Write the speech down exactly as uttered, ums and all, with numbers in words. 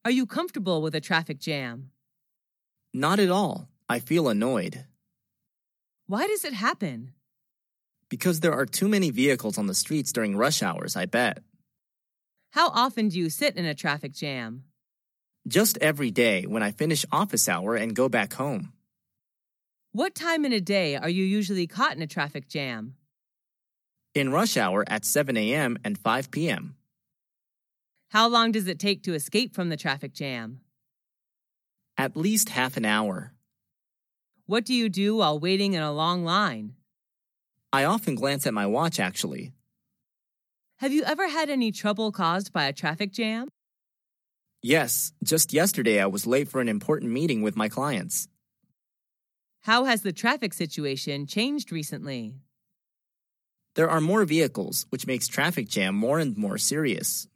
Are you comfortable with a traffic jam? Not at all. I feel annoyed. Why does it happen? Because there are too many vehicles on the streets during rush hours, I bet. How often do you sit in a traffic jam? Just every day when I finish office hour and go back home. What time in a day are you usually caught in a traffic jam? In rush hour at seven a.m. and five p.m. How long does it take to escape from the traffic jam? At least half an hour. What do you do while waiting in a long line? I often glance at my watch, actually. Have you ever had any trouble caused by a traffic jam? Yes, just yesterday I was late for an important meeting with my clients. How has the traffic situation changed recently? There are more vehicles, which makes traffic jam more and more serious.